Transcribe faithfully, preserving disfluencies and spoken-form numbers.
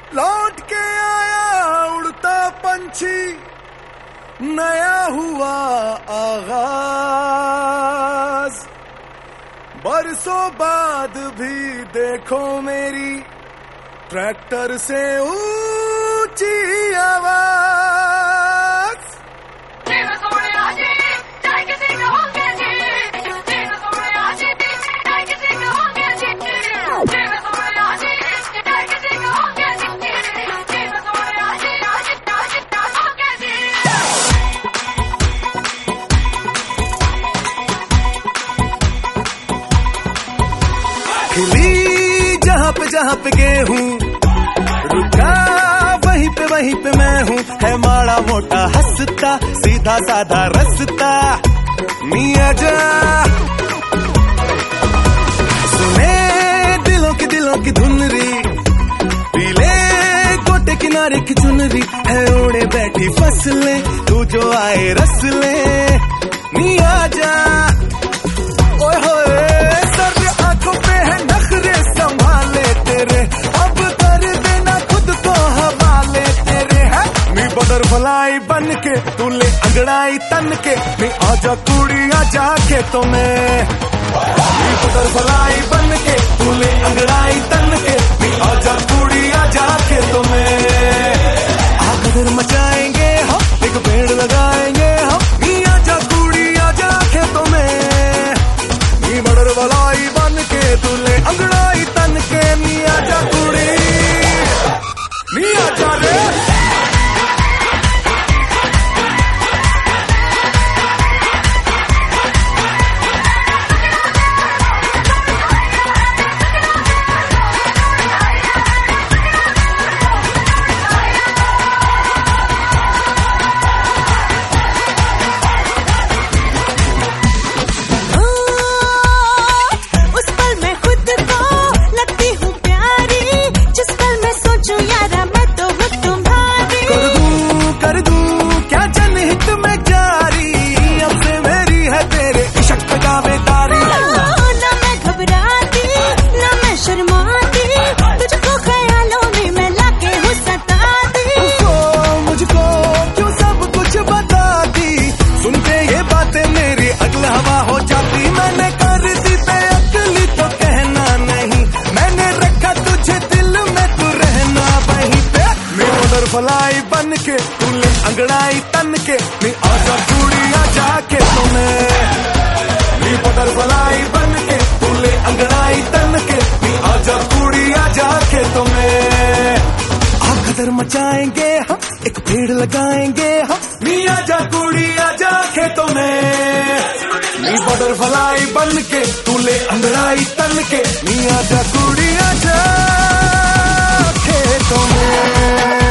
लौट के आया उड़ता पंछी, नया हुआ आगाज। बरसों बाद भी देखो मेरी ट्रैक्टर से ऊंची आवाज। खिली जहाँ पे जहाँ पे गेहूं, रुका वहीं पे वहीं पे मैं हूँ। है माड़ा मोटा हंसता, सीधा साधा रसता, मियां जा सुने दिलों की दिलों की धुनरी, पीले कोटे किनारे की चुनरी। है ओढ़े बैठी फसलें, तू जो आए रस ले, मियां जा। ओए होए सर्द आंखों पे है नखरे, संभाले तेरे अब कर देना खुद को हवाले तेरे। है मी बटरफ्लाई बन के तू ले अंगड़ाई तन के, मी आजा कुड़ी आजा खेतों में। मी बटरफ्लाई बन के तू ले अंगड़ाई तन के, मी आजा कुड़ी आजा खेतों में। आकर मचाएंगे हम, एक पेड़ लगाएंगे हम, मी आजा कुड़ी आजा खेतों में। मी बटरफ्लाई बन के तू ले अंगड़ाई तन के, मी आजा कुड़ी मी आजा रे। बटरफ्लाई बन के तू ले अंगड़ाई तन के, मी आजा कुड़ी आजा खेतों में। मी बटरफ्लाई बन के तू ले अंगड़ाई तन के, मी आजा कुड़ी आजा खेतों में। आकदर मचाएंगे हम, एक पेड़ लगाएंगे हम, मी आजा कुड़ी आजा खेतों में। मी बटरफ्लाई बन के तू ले अंगड़ाई तन के, मी आजा कुड़ी आजा खेतों में।